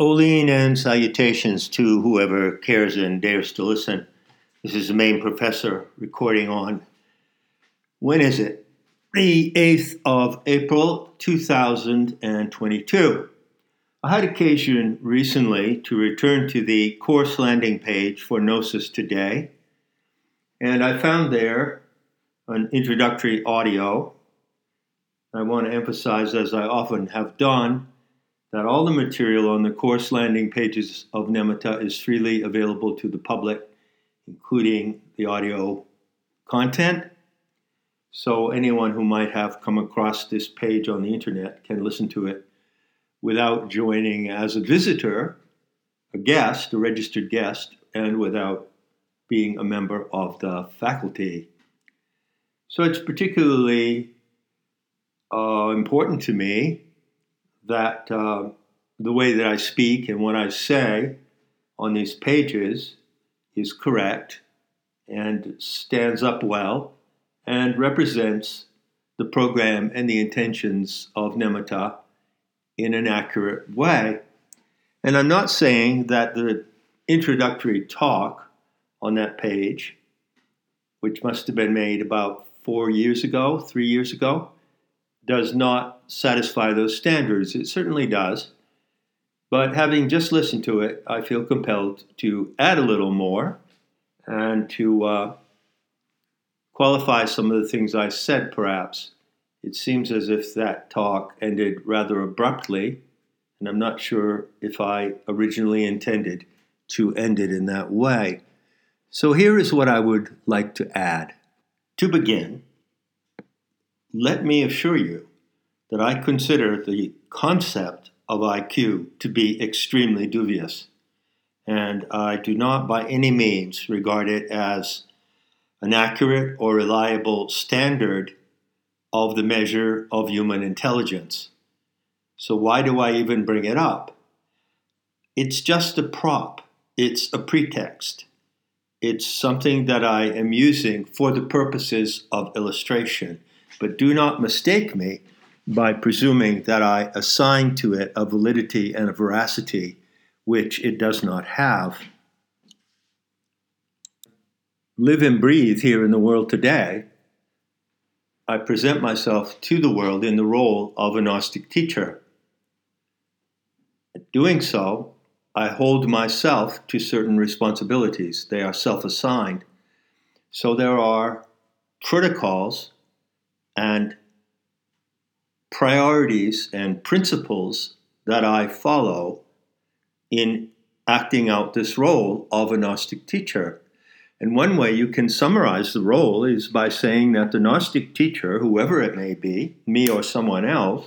Olean and salutations to whoever cares and dares to listen. This is the main professor recording on, when is it? The 8th of April, 2022. I had occasion recently to return to the course landing page for Gnosis Today, and I found there an introductory audio. I want to emphasize, as I often have done, that all the material on the course landing pages of Nematta is freely available to the public, including the audio content. So anyone who might have come across this page on the internet can listen to it without joining as a visitor, a guest, a registered guest, and without being a member of the faculty. So it's particularly important to me that the way that I speak and what I say on these pages is correct and stands up well and represents the program and the intentions of Nematta in an accurate way. And I'm not saying that the introductory talk on that page, which must have been made about 3 years ago, does not satisfy those standards. It certainly does. But having just listened to it, I feel compelled to add a little more and to qualify some of the things I said, perhaps. It seems as if that talk ended rather abruptly, and I'm not sure if I originally intended to end it in that way. So here is what I would like to add. To begin, let me assure you that I consider the concept of IQ to be extremely dubious, and I do not by any means regard it as an accurate or reliable standard of the measure of human intelligence. So why do I even bring it up? It's just a prop. It's a pretext. It's something that I am using for the purposes of illustration. But do not mistake me by presuming that I assign to it a validity and a veracity which it does not have. Live and breathe here in the world today, I present myself to the world in the role of a Gnostic teacher. Doing so, I hold myself to certain responsibilities. They are self-assigned. So there are protocols and priorities and principles that I follow in acting out this role of a Gnostic teacher. And one way you can summarize the role is by saying that the Gnostic teacher, whoever it may be, me or someone else,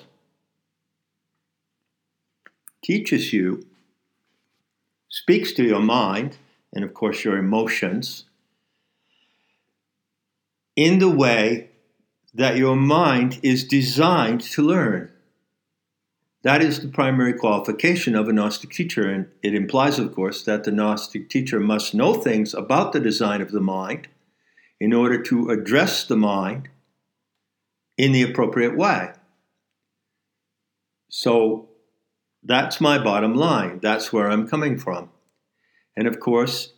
teaches you, speaks to your mind, and of course your emotions, in the way that your mind is designed to learn. That is the primary qualification of a Gnostic teacher, and it implies, of course, that the Gnostic teacher must know things about the design of the mind in order to address the mind in the appropriate way. So that's my bottom line. That's where I'm coming from. And of course,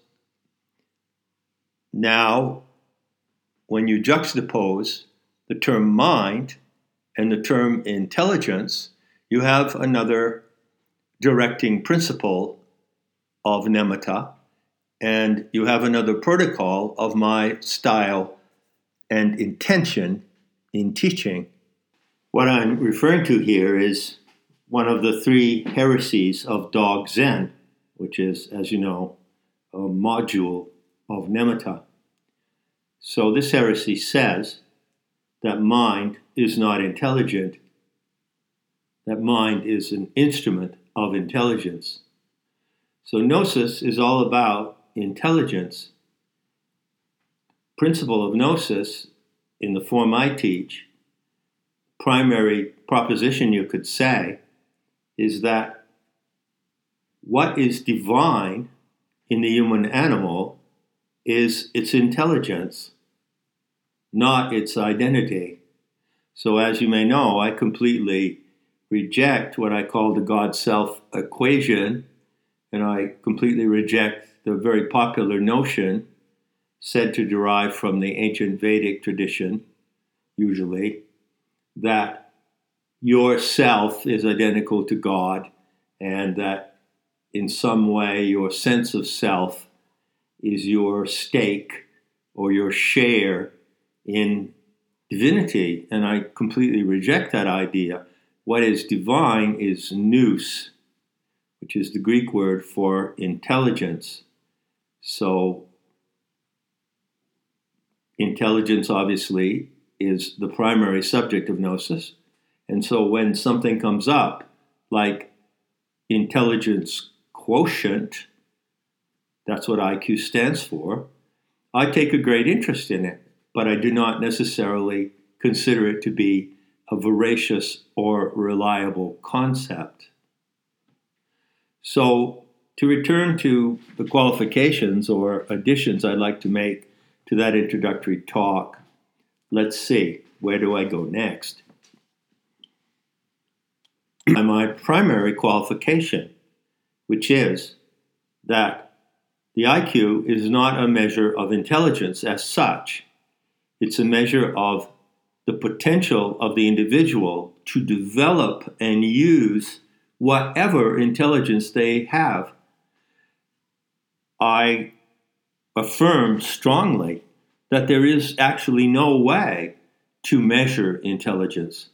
now, when you juxtapose the term mind and the term intelligence, you have another directing principle of Nematta, and you have another protocol of my style and intention in teaching. What I'm referring to here is one of the three heresies of Dog Zen, which is, as you know, a module of Nematta. So this heresy says that mind is not intelligent, that mind is an instrument of intelligence. So Gnosis is all about intelligence. Principle of Gnosis, in the form I teach, primary proposition you could say, is that what is divine in the human animal is its intelligence, not its identity. So as you may know, I completely reject what I call the God-self equation, and I completely reject the very popular notion said to derive from the ancient Vedic tradition, usually, that your self is identical to God, and that in some way your sense of self is your stake or your share in divinity. And I completely reject that idea. What is divine is nous, which is the Greek word for intelligence. So intelligence, obviously, is the primary subject of gnosis. And so when something comes up, like intelligence quotient, that's what IQ stands for, I take a great interest in it, but I do not necessarily consider it to be a veracious or reliable concept. So, to return to the qualifications or additions I'd like to make to that introductory talk, let's see, where do I go next? My primary qualification, which is that the IQ is not a measure of intelligence as such. It's a measure of the potential of the individual to develop and use whatever intelligence they have. I affirm strongly that there is actually no way to measure intelligence.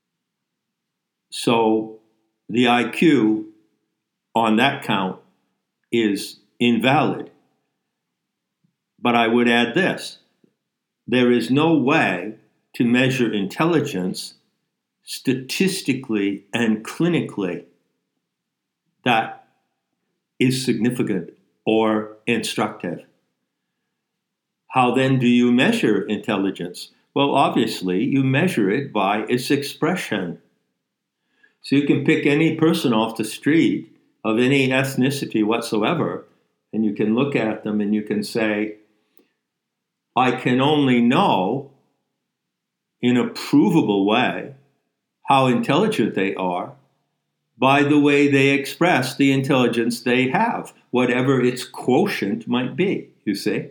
So the IQ on that count is invalid. But I would add this: there is no way to measure intelligence statistically and clinically that is significant or instructive. How then do you measure intelligence? Well, obviously, you measure it by its expression. So you can pick any person off the street of any ethnicity whatsoever, and you can look at them and you can say, I can only know in a provable way how intelligent they are by the way they express the intelligence they have, whatever its quotient might be, you see.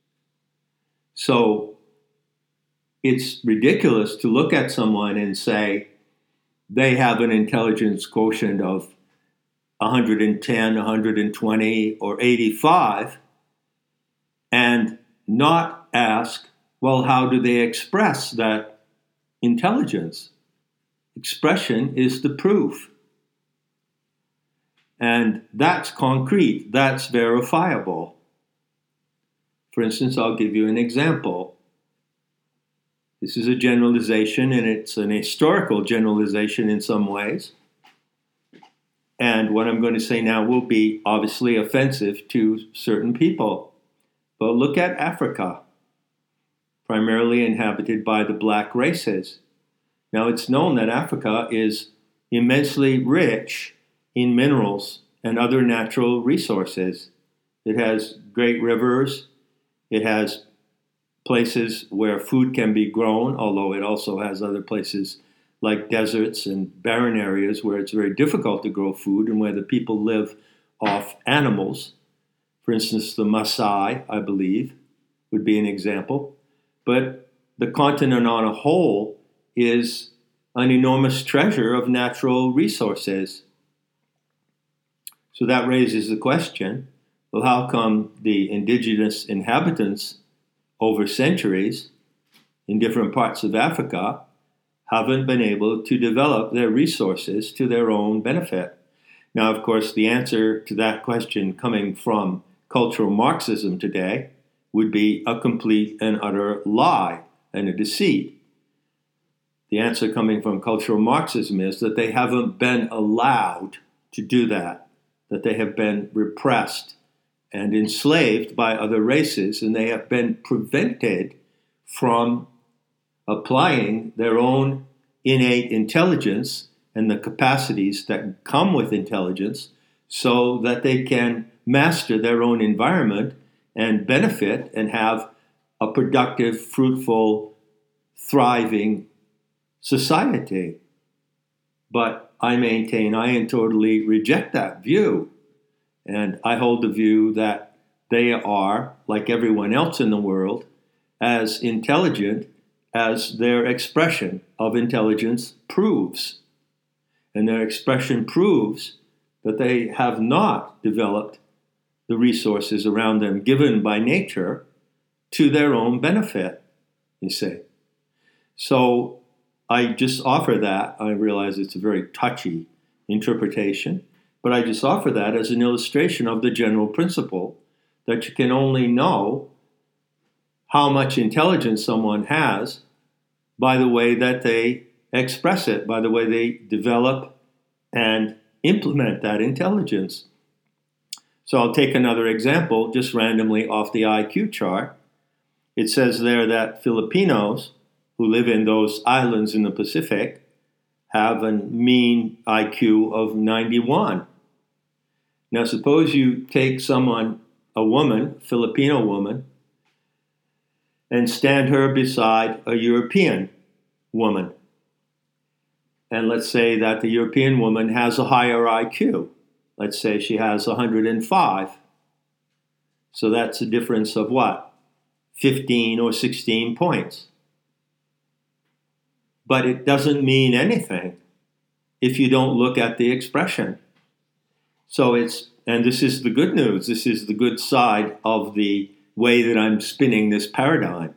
So it's ridiculous to look at someone and say they have an intelligence quotient of 110, 120, or 85, and not ask, well, how do they express that intelligence? Expression is the proof. And that's concrete, that's verifiable. For instance, I'll give you an example. This is a generalization, and it's an historical generalization in some ways. And what I'm going to say now will be obviously offensive to certain people. But look at Africa, primarily inhabited by the black races. Now, it's known that Africa is immensely rich in minerals and other natural resources. It has great rivers. It has places where food can be grown, although it also has other places like deserts and barren areas where it's very difficult to grow food and where the people live off animals. For instance, the Maasai, I believe, would be an example. But the continent on a whole is an enormous treasure of natural resources. So that raises the question, well, how come the indigenous inhabitants over centuries in different parts of Africa haven't been able to develop their resources to their own benefit? Now, of course, the answer to that question coming from cultural Marxism today would be a complete and utter lie and a deceit. The answer coming from cultural Marxism is that they haven't been allowed to do that they have been repressed and enslaved by other races, and they have been prevented from applying their own innate intelligence and the capacities that come with intelligence so that they can master their own environment and benefit and have a productive, fruitful, thriving society. But I maintain I totally reject that view. And I hold the view that they are, like everyone else in the world, as intelligent as their expression of intelligence proves. And their expression proves that they have not developed the resources around them given by nature to their own benefit, you see. So I just offer that. I realize it's a very touchy interpretation, but I just offer that as an illustration of the general principle that you can only know how much intelligence someone has by the way that they express it, by the way they develop and implement that intelligence. So I'll take another example just randomly off the IQ chart. It says there that Filipinos who live in those islands in the Pacific have a mean IQ of 91. Now suppose you take someone, a woman, Filipino woman, and stand her beside a European woman. And let's say that the European woman has a higher IQ. Let's say she has 105. So that's a difference of what? 15 or 16 points. But it doesn't mean anything if you don't look at the expression. So and this is the good news. This is the good side of the way that I'm spinning this paradigm.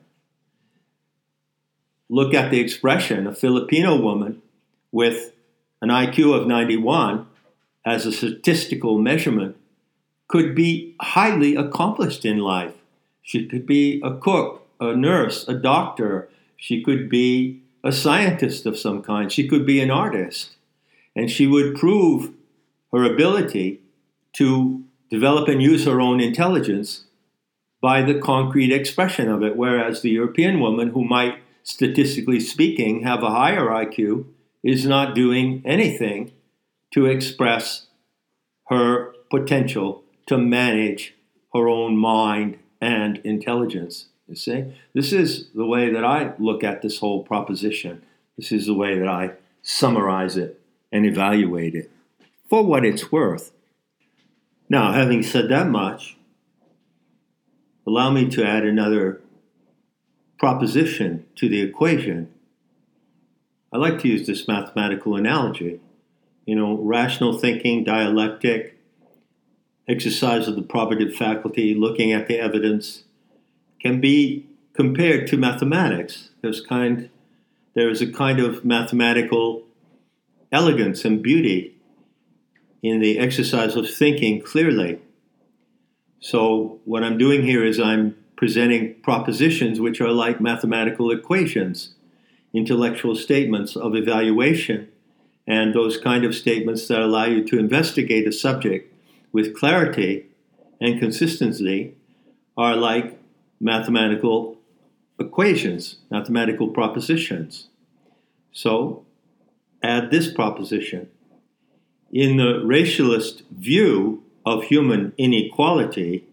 Look at the expression. A Filipino woman with an IQ of 91 as a statistical measurement could be highly accomplished in life. She could be a cook, a nurse, a doctor. She could be a scientist of some kind. She could be an artist. And she would prove her ability to develop and use her own intelligence by the concrete expression of it. Whereas the European woman, who might, statistically speaking, have a higher IQ, is not doing anything to express her potential to manage her own mind and intelligence. You see? This is the way that I look at this whole proposition. This is the way that I summarize it and evaluate it for what it's worth. Now, having said that much, allow me to add another proposition to the equation. I like to use this mathematical analogy. Rational thinking, dialectic, exercise of the probative faculty, looking at the evidence, can be compared to mathematics. There is a kind of mathematical elegance and beauty in the exercise of thinking clearly. So what I'm doing here is I'm presenting propositions which are like mathematical equations, intellectual statements of evaluation, and those kind of statements that allow you to investigate a subject with clarity and consistency are like mathematical equations, mathematical propositions. So add this proposition. In the racialist view of human inequality,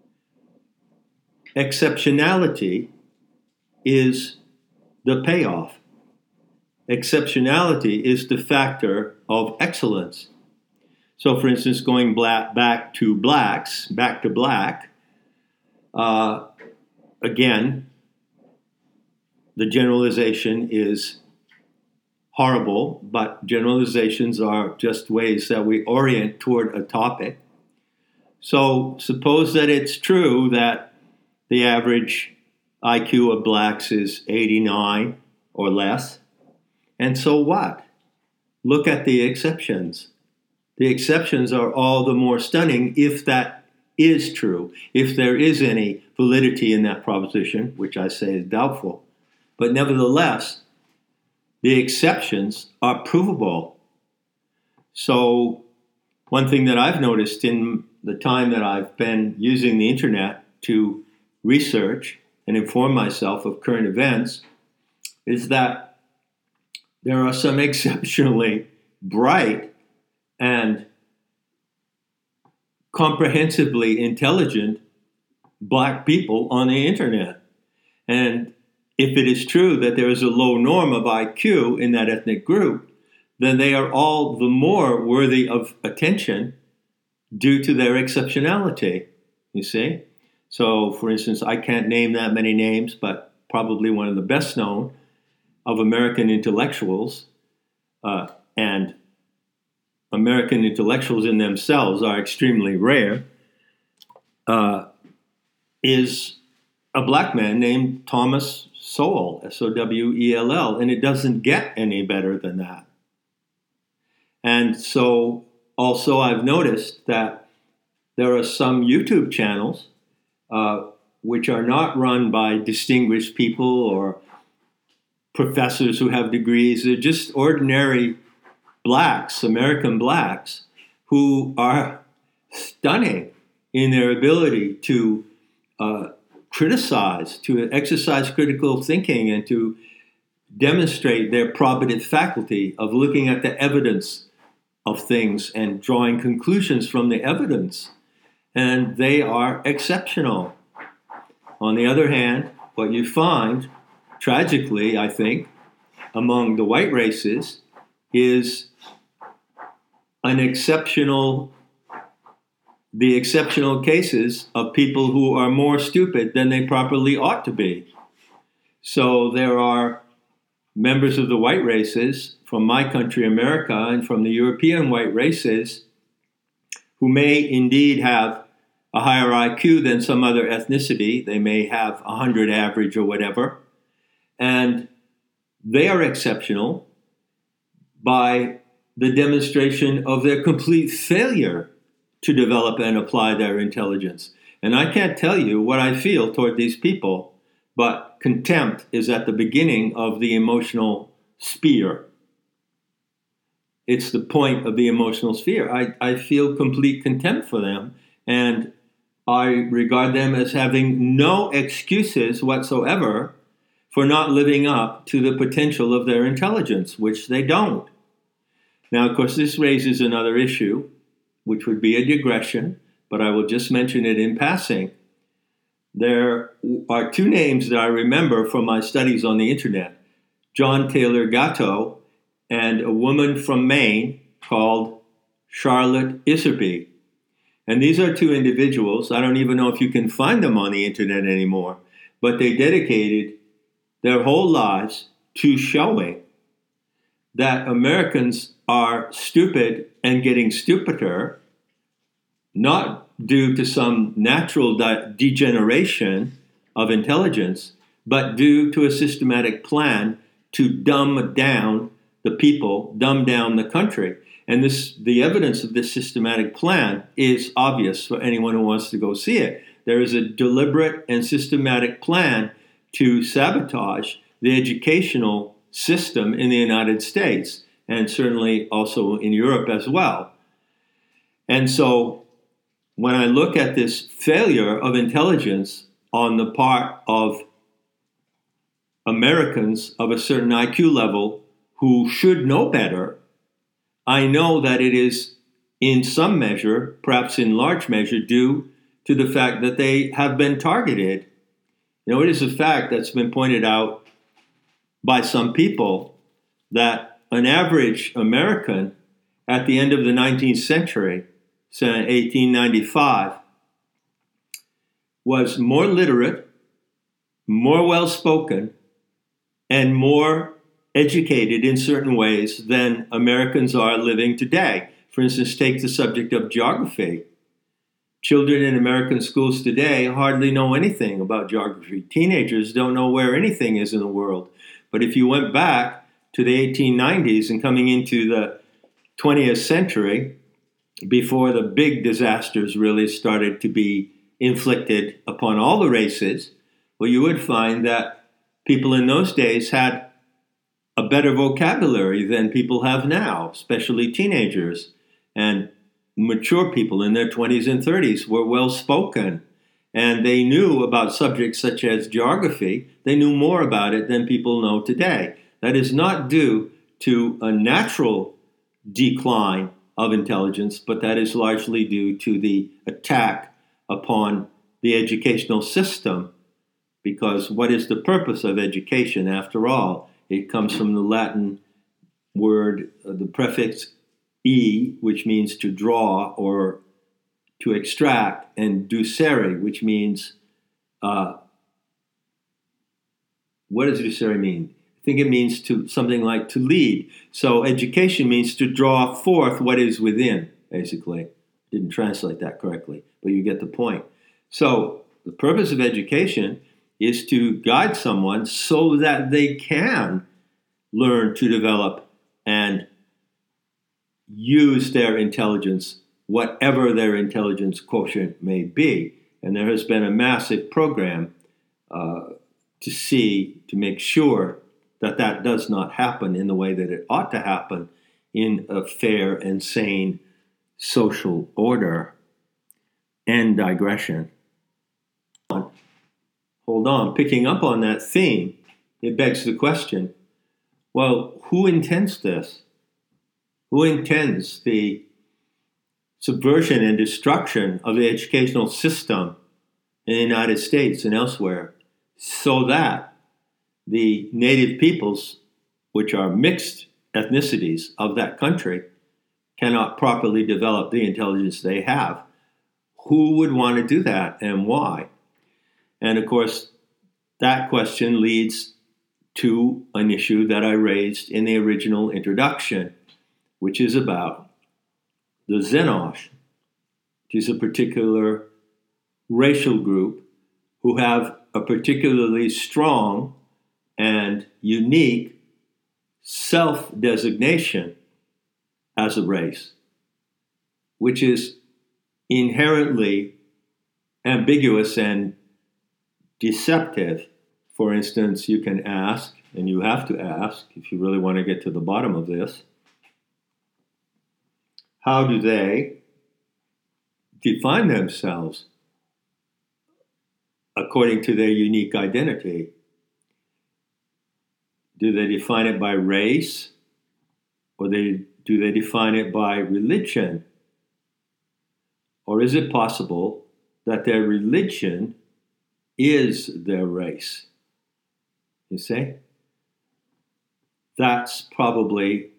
exceptionality is the payoff. Exceptionality is the factor of excellence. So, for instance, going back to black, again, the generalization is horrible, but generalizations are just ways that we orient toward a topic. So suppose that it's true that the average IQ of blacks is 89 or less. And so what? Look at the exceptions. The exceptions are all the more stunning if that is true, if there is any validity in that proposition, which I say is doubtful. But nevertheless, the exceptions are provable. So one thing that I've noticed in the time that I've been using the internet to research and inform myself of current events is that there are some exceptionally bright and comprehensively intelligent black people on the internet. And if it is true that there is a low norm of IQ in that ethnic group, then they are all the more worthy of attention due to their exceptionality, you see? So, for instance, I can't name that many names, but probably one of the best known of American intellectuals, and American intellectuals in themselves are extremely rare, is a black man named Thomas Sowell, Sowell, and it doesn't get any better than that. And so also I've noticed that there are some YouTube channels which are not run by distinguished people or professors who have degrees. They're just ordinary blacks, American blacks, who are stunning in their ability to criticize, to exercise critical thinking, and to demonstrate their probative faculty of looking at the evidence of things and drawing conclusions from the evidence. And they are exceptional. On the other hand, what you find, tragically, I think, among the white races is the exceptional cases of people who are more stupid than they properly ought to be. So there are members of the white races from my country, America, and from the European white races who may indeed have a higher IQ than some other ethnicity. They may have 100 average or whatever. And they are exceptional by the demonstration of their complete failure to develop and apply their intelligence. And I can't tell you what I feel toward these people, but contempt is at the beginning of the emotional sphere. It's the point of the emotional sphere. I feel complete contempt for them, and I regard them as having no excuses whatsoever for not living up to the potential of their intelligence, which they don't. Now, of course, this raises another issue, which would be a digression, but I will just mention it in passing. There are two names that I remember from my studies on the internet, John Taylor Gatto and a woman from Maine called Charlotte Iserby. And these are two individuals, I don't even know if you can find them on the internet anymore, but they dedicated their whole lives to showing that Americans are stupid and getting stupider, not due to some natural degeneration of intelligence, but due to a systematic plan to dumb down the people, dumb down the country. And the evidence of this systematic plan is obvious for anyone who wants to go see it. There is a deliberate and systematic plan to sabotage the educational system in the United States, and certainly also in Europe as well. And so when I look at this failure of intelligence on the part of Americans of a certain IQ level who should know better, I know that it is in some measure, perhaps in large measure, due to the fact that they have been targeted. You know, it is a fact that's been pointed out by some people that an average American at the end of the 19th century, say 1895, was more literate, more well-spoken, and more educated in certain ways than Americans are living today. For instance, take the subject of geography. Children in American schools today hardly know anything about geography. Teenagers don't know where anything is in the world. But if you went back to the 1890s and coming into the 20th century, before the big disasters really started to be inflicted upon all the races, well, you would find that people in those days had a better vocabulary than people have now, especially teenagers. And mature people in their 20s and 30s were well-spoken. And they knew about subjects such as geography. They knew more about it than people know today. That is not due to a natural decline of intelligence, but that is largely due to the attack upon the educational system. Because what is the purpose of education, after all? It comes from the Latin word, the prefix e, which means to draw or to extract, and ducere, which means, what does ducere mean? I think it means to something like to lead. So education means to draw forth what is within, basically. Didn't translate that correctly, but you get the point. So the purpose of education is to guide someone so that they can learn to develop and use their intelligence, whatever their intelligence quotient may be. And there has been a massive program to make sure that that does not happen in the way that it ought to happen in a fair and sane social order. End digression. Hold on. Picking up on that theme, it begs the question, well, who intends this? Who intends the subversion and destruction of the educational system in the United States and elsewhere so that the native peoples, which are mixed ethnicities of that country, cannot properly develop the intelligence they have? Who would want to do that and why? And of course, that question leads to an issue that I raised in the original introduction, which is about the Xenos, which is a particular racial group who have a particularly strong and unique self-designation as a race, which is inherently ambiguous and deceptive. For instance, you can ask, and you have to ask, if you really want to get to the bottom of this, how do they define themselves according to their unique identity? Do they define it by race, or do they define it by religion? Or is it possible that their religion is their race? You see? That's probably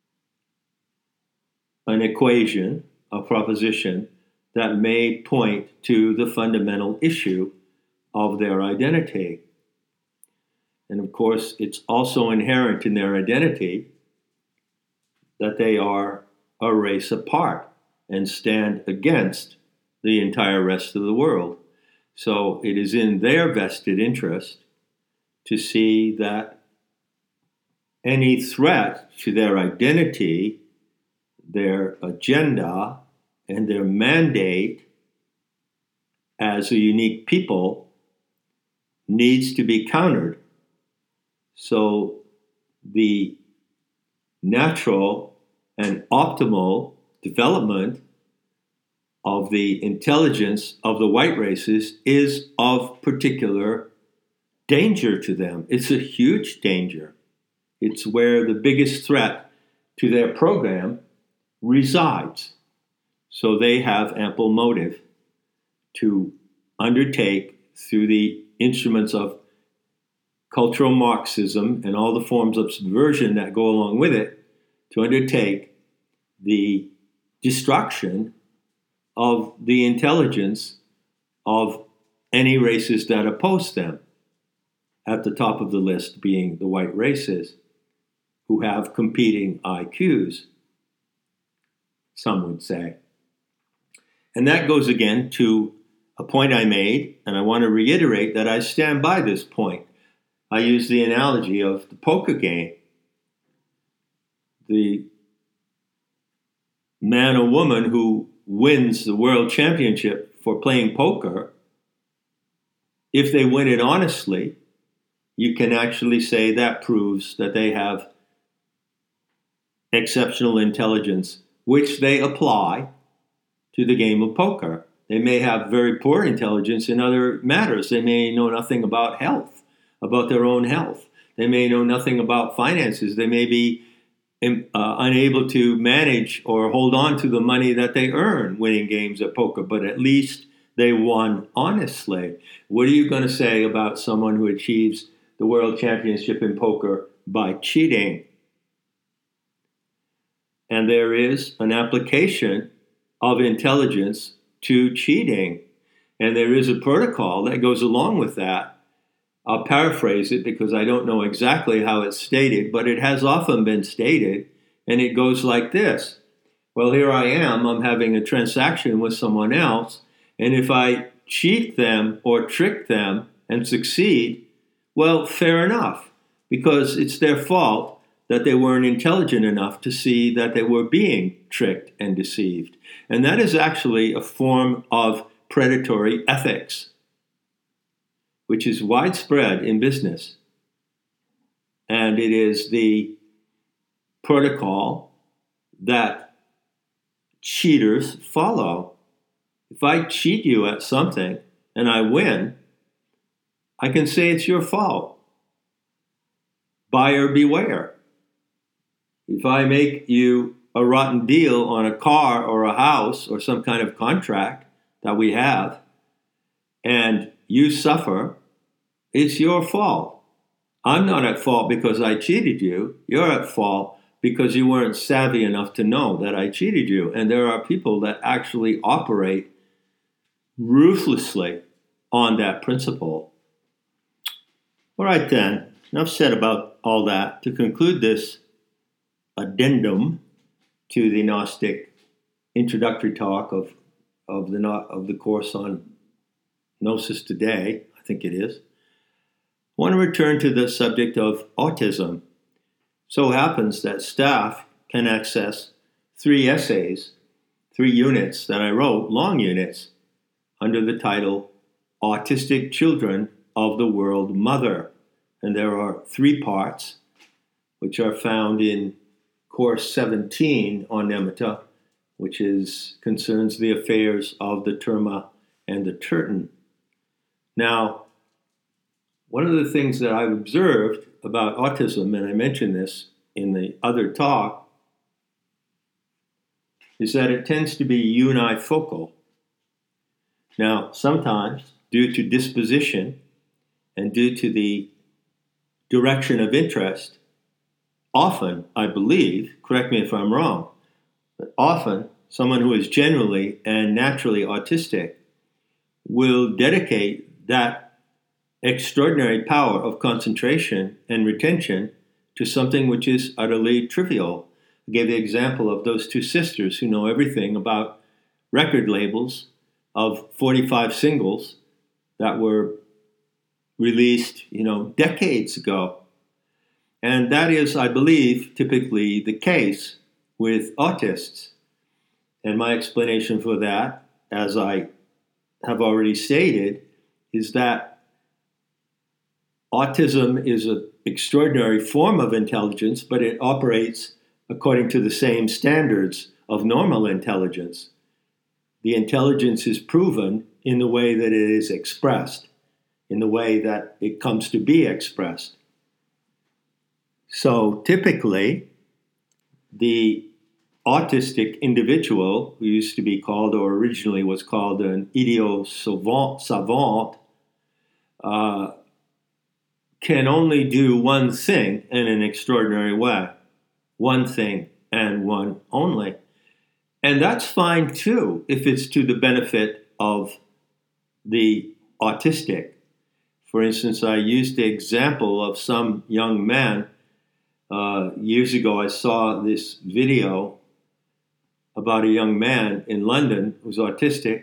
an equation, a proposition that may point to the fundamental issue of their identity. And of course, it's also inherent in their identity that they are a race apart and stand against the entire rest of the world. So it is in their vested interest to see that any threat to their identity, their agenda, and their mandate as a unique people needs to be countered. So the natural and optimal development of the intelligence of the white races is of particular danger to them. It's a huge danger. It's where the biggest threat to their program resides. So they have ample motive to undertake, through the instruments of cultural Marxism and all the forms of subversion that go along with it, to undertake the destruction of the intelligence of any races that oppose them. At the top of the list being the white races, who have competing IQs, some would say. And that goes again to a point I made, and I want to reiterate that I stand by this point. I use the analogy of the poker game. The man or woman who wins the world championship for playing poker, if they win it honestly, you can actually say that proves that they have exceptional intelligence, which they apply to the game of poker. They may have very poor intelligence in other matters. They may know nothing about health, about their own health. They may know nothing about finances. They may be unable to manage or hold on to the money that they earn winning games at poker, but at least they won honestly. What are you going to say about someone who achieves the world championship in poker by cheating? And there is an application of intelligence to cheating. And there is a protocol that goes along with that. I'll paraphrase it because I don't know exactly how it's stated, but it has often been stated, and it goes like this. Well, here I am, I'm having a transaction with someone else, and if I cheat them or trick them and succeed, well, fair enough, because it's their fault that they weren't intelligent enough to see that they were being tricked and deceived. And that is actually a form of predatory ethics, which is widespread in business. And it is the protocol that cheaters follow. If I cheat you at something and I win, I can say it's your fault. Buyer beware. If I make you a rotten deal on a car or a house or some kind of contract that we have, and you suffer, it's your fault. I'm not at fault because I cheated you. You're at fault because you weren't savvy enough to know that I cheated you. And there are people that actually operate ruthlessly on that principle. All right, then, enough said about all that. To conclude this addendum to the Gnostic introductory talk of the course on Gnosis today, I think it is, I want to return to the subject of autism. So happens that staff can access 3 essays, 3 units that I wrote, long units, under the title Autistic Children of the World Mother. And there are 3 parts, which are found in Course 17 on Nematta, which concerns the affairs of the Terma and the Turton. Now, one of the things that I've observed about autism, and I mentioned this in the other talk, is that it tends to be unifocal. Now, sometimes, due to disposition and due to the direction of interest, often, I believe, correct me if I'm wrong, but often someone who is generally and naturally autistic will dedicate that extraordinary power of concentration and retention to something which is utterly trivial. I gave the example of those 2 sisters who know everything about record labels of 45 singles that were released, decades ago. And that is, I believe, typically the case with autists. And my explanation for that, as I have already stated, is that autism is an extraordinary form of intelligence, but it operates according to the same standards of normal intelligence. The intelligence is proven in the way that it is expressed, in the way that it comes to be expressed. So typically, the autistic individual, who used to be called, or originally was called, an idiot savant, can only do one thing in an extraordinary way. One thing and one only. And that's fine too, if it's to the benefit of the autistic. For instance, I used the example of some young man. Years ago, I saw this video about a young man in London who's autistic,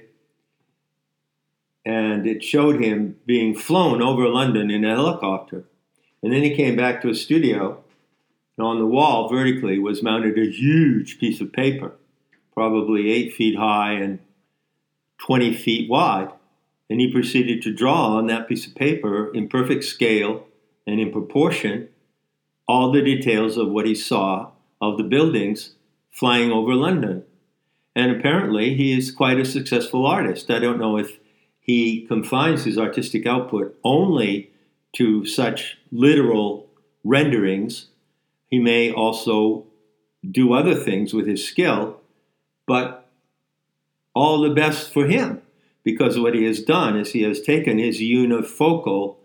and it showed him being flown over London in a helicopter. And then he came back to a studio, and on the wall, vertically, was mounted a huge piece of paper, probably 8 feet high and 20 feet wide. And he proceeded to draw on that piece of paper in perfect scale and in proportion all the details of what he saw of the buildings flying over London. And apparently he is quite a successful artist. I don't know if he confines his artistic output only to such literal renderings. He may also do other things with his skill, but all the best for him, because what he has done is he has taken his unifocal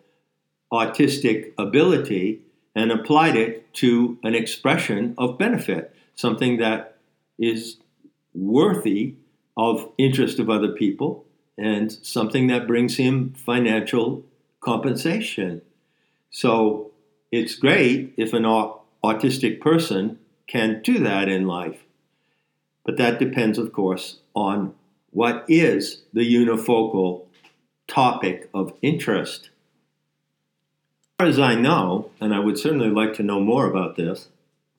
autistic ability and applied it to an expression of benefit. something that is worthy of interest of other people and something that brings him financial compensation. So it's great if an autistic person can do that in life. But that depends, of course, on what is the unifocal topic of interest. As far as I know, and I would certainly like to know more about this,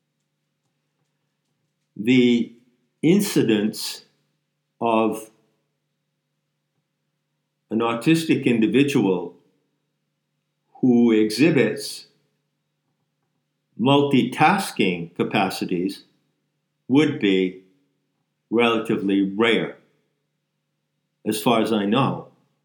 the incidence of an autistic individual who exhibits multitasking capacities would be relatively rare, as far as I know.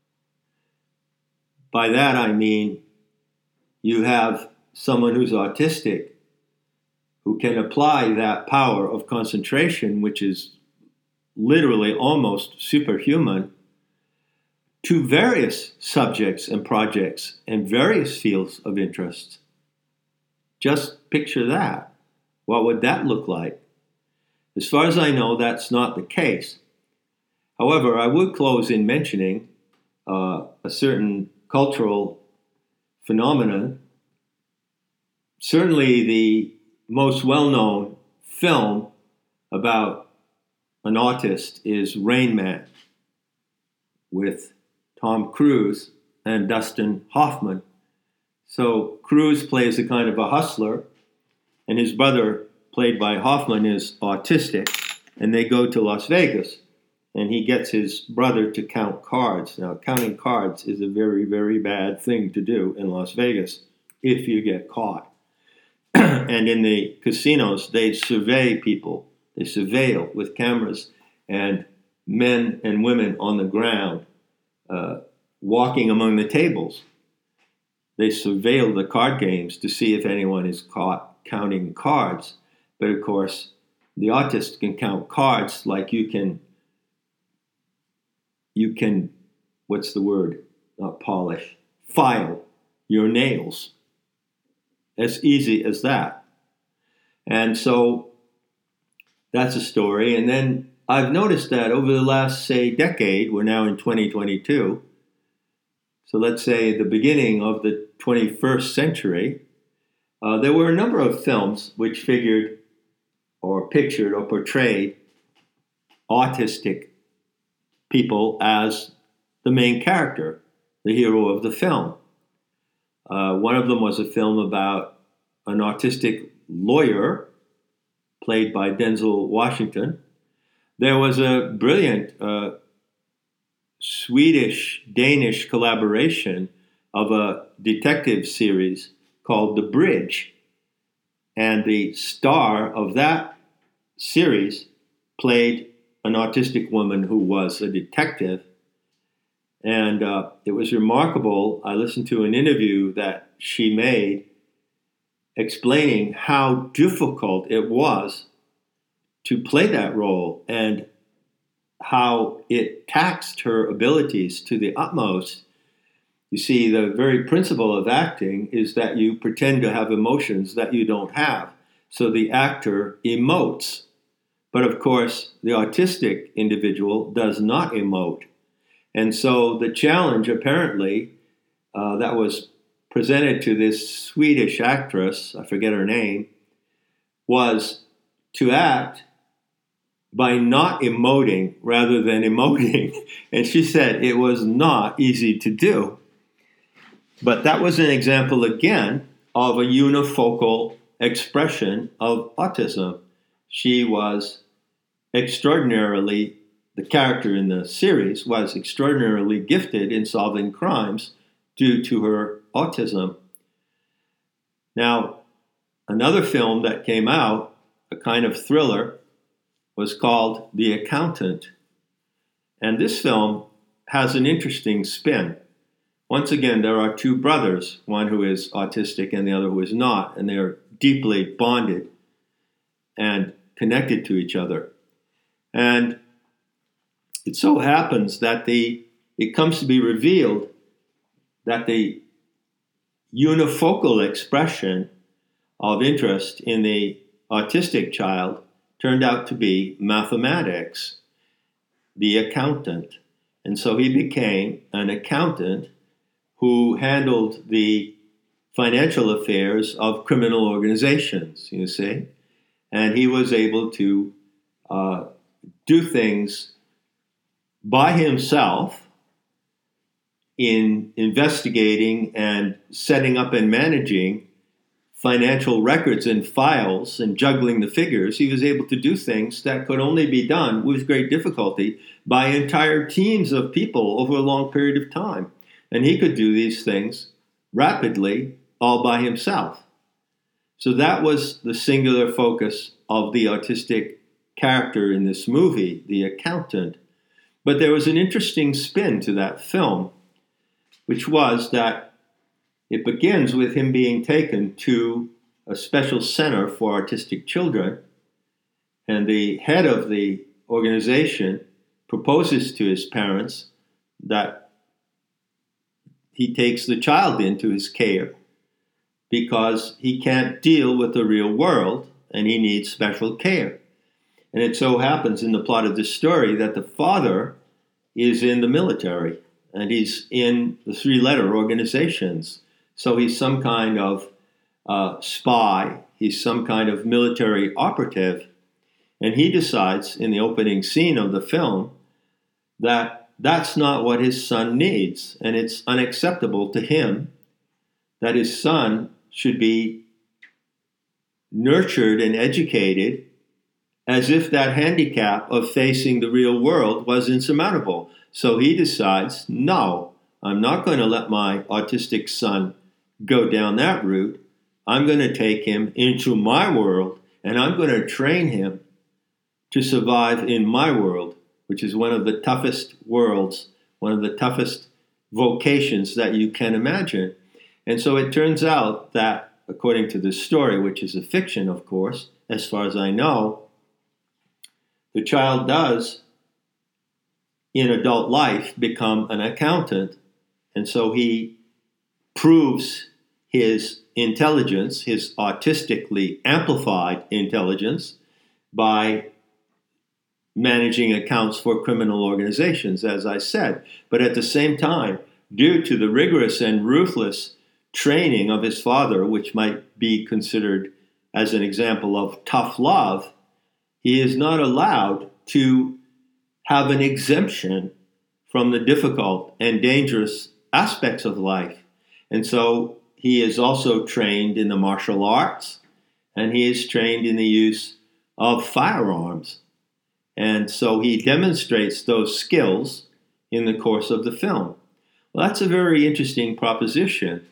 By that I mean you have someone who's autistic who can apply that power of concentration, which is literally almost superhuman, to various subjects and projects and various fields of interest. Just picture that. What would that look like? As far as I know, that's not the case. However, I would close in mentioning a certain cultural phenomenon. Certainly the most well-known film about an autist is Rain Man, with Tom Cruise and Dustin Hoffman. So Cruise plays a kind of a hustler, and his brother, played by Hoffman, is autistic, and they go to Las Vegas, and he gets his brother to count cards. Now, counting cards is a very, very bad thing to do in Las Vegas if you get caught. And in the casinos, they survey people. They surveil with cameras and men and women on the ground walking among the tables. They surveil the card games to see if anyone is caught counting cards. But of course, the autist can count cards like you can, what's the word? Not polish. File your nails. As easy as that. And so that's a story. And then I've noticed that over the last, say, decade, we're now in 2022, so let's say the beginning of the 21st century, there were a number of films which figured or pictured or portrayed autistic people as the main character, the hero of the film. One of them was a film about an autistic lawyer played by Denzel Washington. There was a brilliant Swedish-Danish collaboration of a detective series called The Bridge. And the star of that series played an autistic woman who was a detective. And it was remarkable. I listened to an interview that she made explaining how difficult it was to play that role and how it taxed her abilities to the utmost. You see, the very principle of acting is that you pretend to have emotions that you don't have. So the actor emotes. But of course, the autistic individual does not emote. And so the challenge, apparently, that was presented to this Swedish actress, I forget her name, was to act by not emoting rather than emoting. And she said it was not easy to do. But that was an example, again, of a unifocal expression of autism. She was extraordinarily, the character in the series was extraordinarily gifted in solving crimes due to her autism. Now, another film that came out, a kind of thriller, was called The Accountant. And this film has an interesting spin. Once again, there are two brothers, one who is autistic and the other who is not, and they're deeply bonded and connected to each other. And it so happens that it comes to be revealed that the unifocal expression of interest in the autistic child turned out to be mathematics, the accountant. And so he became an accountant who handled the financial affairs of criminal organizations, you see. And he was able to do things by himself in investigating and setting up and managing financial records and files and juggling the figures. He was able to do things that could only be done with great difficulty by entire teams of people over a long period of time. And he could do these things rapidly all by himself. So that was the singular focus of the autistic character in this movie, the accountant. But there was an interesting spin to that film, which was that it begins with him being taken to a special center for autistic children, and the head of the organization proposes to his parents that he takes the child into his care because he can't deal with the real world and he needs special care. And it so happens in the plot of this story that the father is in the military and he's in the three-letter organizations. So he's some kind of spy, he's some kind of military operative, and he decides in the opening scene of the film that that's not what his son needs, and it's unacceptable to him that his son should be nurtured and educated as if that handicap of facing the real world was insurmountable. So he decides, no, I'm not going to let my autistic son go down that route. I'm going to take him into my world, and I'm going to train him to survive in my world, which is one of the toughest worlds, one of the toughest vocations that you can imagine. And so it turns out that, according to this story, which is a fiction, of course, as far as I know, the child does, in adult life, become an accountant. And so he proves his intelligence, his autistically amplified intelligence, by managing accounts for criminal organizations, as I said. But at the same time, due to the rigorous and ruthless training of his father, which might be considered as an example of tough love, he is not allowed to have an exemption from the difficult and dangerous aspects of life. And so he is also trained in the martial arts, and he is trained in the use of firearms. And so he demonstrates those skills in the course of the film. Well, that's a very interesting proposition,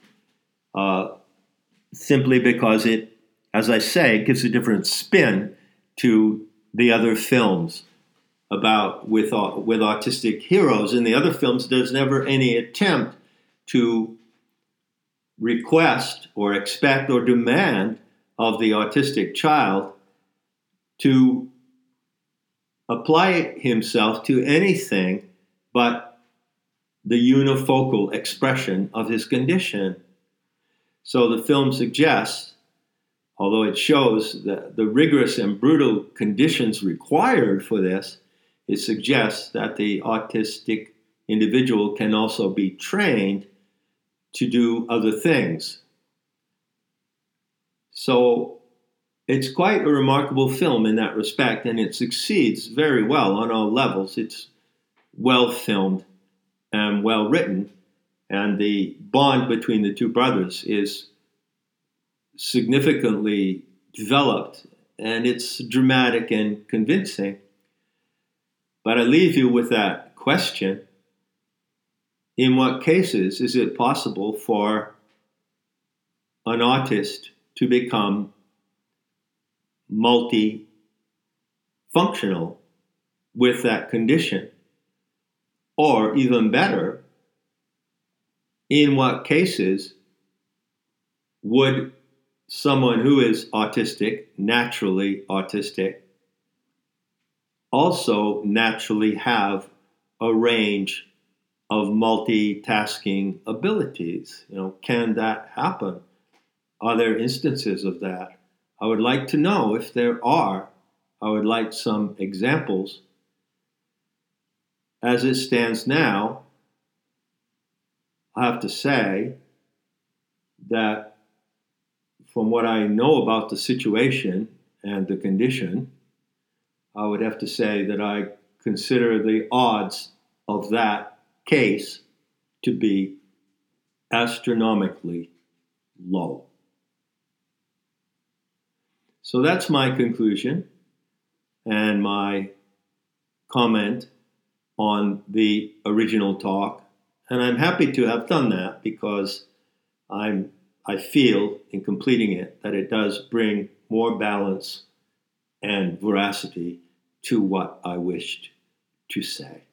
simply because it, as I say, gives a different spin to the other films about with autistic heroes. In the other films, there's never any attempt to request or expect or demand of the autistic child to apply himself to anything but the unifocal expression of his condition. So the film suggests, although it shows the rigorous and brutal conditions required for this, it suggests that the autistic individual can also be trained to do other things. So it's quite a remarkable film in that respect, and it succeeds very well on all levels. It's well filmed and well written, and the bond between the two brothers is significantly developed, and it's dramatic and convincing. But I leave you with that question: in what cases is it possible for an autist to become multifunctional with that condition? Or even better, in what cases would someone who is autistic, naturally autistic, also naturally have a range of multitasking abilities? Can that happen? Are there instances of that? I would like to know if there are. I would like some examples. As it stands now, I have to say that from what I know about the situation and the condition, I would have to say that I consider the odds of that case to be astronomically low. So that's my conclusion and my comment on the original talk. And I'm happy to have done that because I feel in completing it that it does bring more balance and veracity to what I wished to say.